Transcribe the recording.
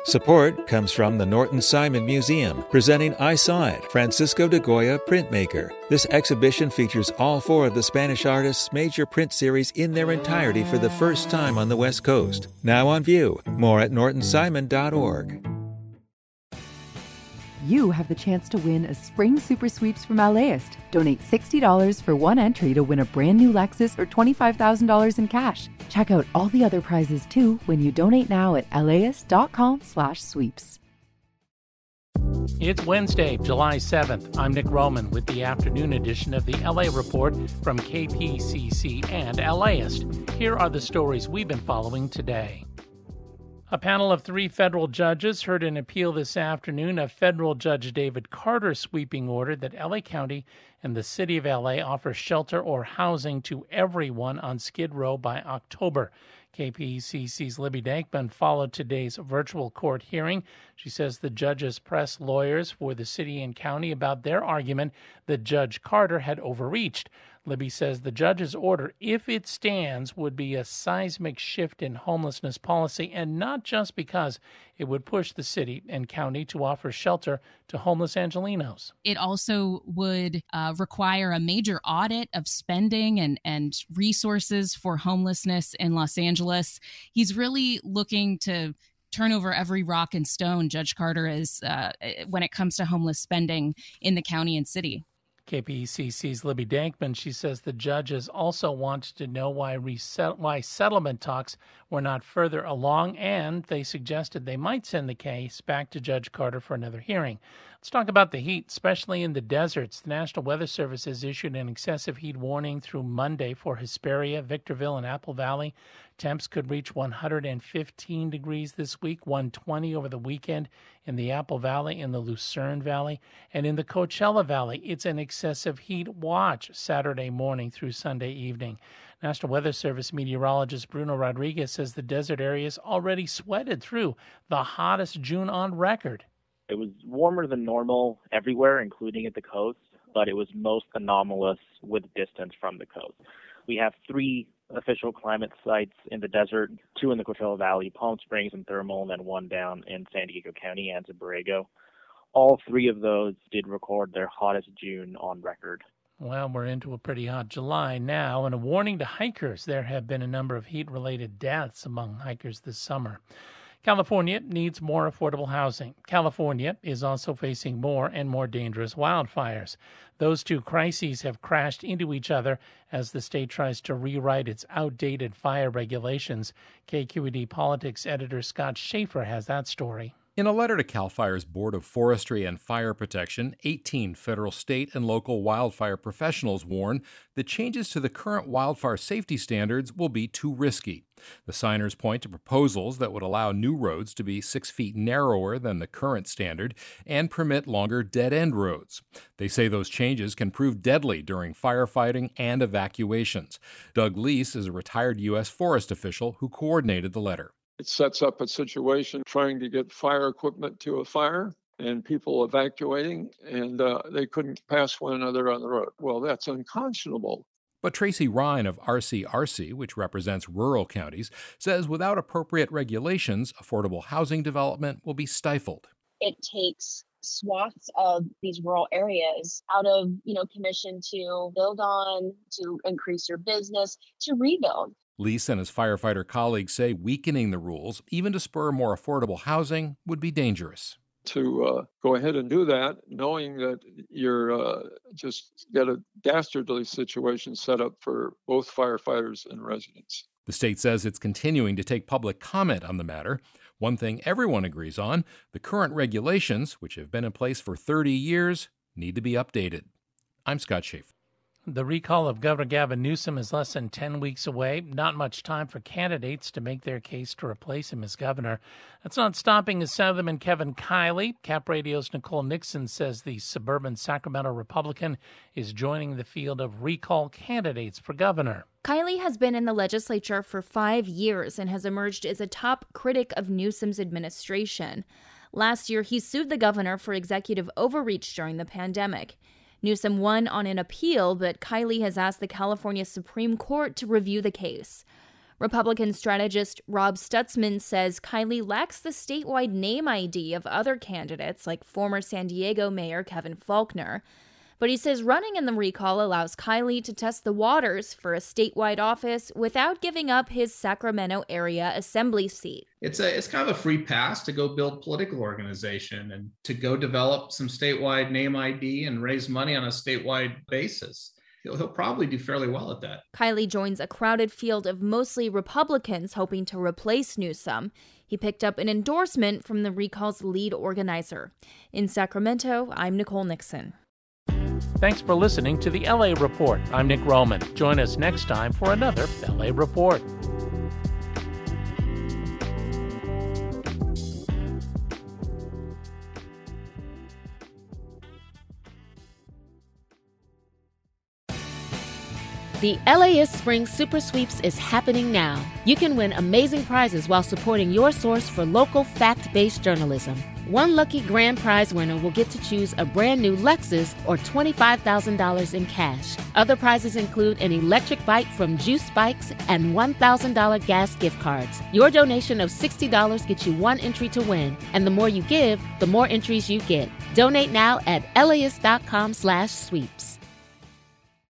Support comes from the Norton Simon Museum, presenting I Saw It, Francisco de Goya Printmaker. This exhibition features all four of the Spanish artist's major print series in their entirety for the first time on the West Coast. Now on view. More at nortonsimon.org. You have the chance to win a spring super sweeps from LAist. Donate $60 for one entry to win a brand new Lexus or $25,000 in cash. Check out all the other prizes too when you donate now at laist.com/sweeps. It's Wednesday, July 7th. I'm Nick Roman with the afternoon edition of the LA Report from KPCC and LAist. Here are the stories we've been following today. A panel of 3 federal judges heard an appeal this afternoon of federal Judge David Carter's sweeping order that LA County and the City of LA offer shelter or housing to everyone on Skid Row by October. KPCC's Libby Dankman followed today's virtual court hearing. She says the judges pressed lawyers for the city and county about their argument that Judge Carter had overreached. Libby says the judge's order, if it stands, would be a seismic shift in homelessness policy, and not just because it would push the city and county to offer shelter to homeless Angelenos. It also would require a major audit of spending and resources for homelessness in Los Angeles. He's really looking to turn over every rock and stone, Judge Carter is, when it comes to homeless spending in the county and city. KPCC's Libby Dankman, she says the judges also wanted to know why settlement talks were not further along, and they suggested they might send the case back to Judge Carter for another hearing. Let's talk about the heat, especially in the deserts. The National Weather Service has issued an excessive heat warning through Monday for Hesperia, Victorville, and Apple Valley. Temps could reach 115 degrees this week, 120 over the weekend in the Apple Valley, in the Lucerne Valley, and in the Coachella Valley. It's an excessive heat watch Saturday morning through Sunday evening. National Weather Service meteorologist Bruno Rodriguez says the desert areas already sweated through the hottest June on record. It was warmer than normal everywhere, including at the coast, but it was most anomalous with distance from the coast. We have 3 official climate sites in the desert, 2 in the Coachella Valley, Palm Springs and Thermal, and then 1 down in San Diego County, Anza Borrego. All 3 of those did record their hottest June on record. Well, we're into a pretty hot July now, and a warning to hikers. There have been a number of heat-related deaths among hikers this summer. California needs more affordable housing. California is also facing more and more dangerous wildfires. Those 2 crises have crashed into each other as the state tries to rewrite its outdated fire regulations. KQED Politics editor Scott Schaefer has that story. In a letter to CAL FIRE's Board of Forestry and Fire Protection, 18 federal, state, and local wildfire professionals warn that changes to the current wildfire safety standards will be too risky. The signers point to proposals that would allow new roads to be 6 feet narrower than the current standard and permit longer dead-end roads. They say those changes can prove deadly during firefighting and evacuations. Doug Leese is a retired U.S. forest official who coordinated the letter. It sets up a situation trying to get fire equipment to a fire and people evacuating, and they couldn't pass one another on the road. Well, that's unconscionable. But Tracy Ryan of RCRC, which represents rural counties, says without appropriate regulations, affordable housing development will be stifled. It takes swaths of these rural areas out of, commission to build on, to increase your business, to rebuild. Leese and his firefighter colleagues say weakening the rules, even to spur more affordable housing, would be dangerous. To go ahead and do that, knowing that you're just get a dastardly situation set up for both firefighters and residents. The state says it's continuing to take public comment on the matter. One thing everyone agrees on, the current regulations, which have been in place for 30 years, need to be updated. I'm Scott Schaefer. The recall of Governor Gavin Newsom is less than 10 weeks away. Not much time for candidates to make their case to replace him as governor. That's not stopping Assemblyman Kevin Kiley. Cap Radio's Nicole Nixon says the suburban Sacramento Republican is joining the field of recall candidates for governor. Kiley has been in the legislature for 5 years and has emerged as a top critic of Newsom's administration. Last year, he sued the governor for executive overreach during the pandemic. Newsom won on an appeal, but Kiley has asked the California Supreme Court to review the case. Republican strategist Rob Stutzman says Kiley lacks the statewide name ID of other candidates like former San Diego Mayor Kevin Faulconer. But he says running in the recall allows Kiley to test the waters for a statewide office without giving up his Sacramento area assembly seat. It's kind of a free pass to go build political organization and to go develop some statewide name ID and raise money on a statewide basis. He'll probably do fairly well at that. Kiley joins a crowded field of mostly Republicans hoping to replace Newsom. He picked up an endorsement from the recall's lead organizer. In Sacramento, I'm Nicole Nixon. Thanks for listening to the LA Report. I'm Nick Roman. Join us next time for another LA Report. The LAist Spring Super Sweeps is happening now. You can win amazing prizes while supporting your source for local fact-based journalism. One lucky grand prize winner will get to choose a brand new Lexus or $25,000 in cash. Other prizes include an electric bike from Juice Bikes and $1,000 gas gift cards. Your donation of $60 gets you one entry to win, and the more you give, the more entries you get. Donate now at LAist.com/sweeps.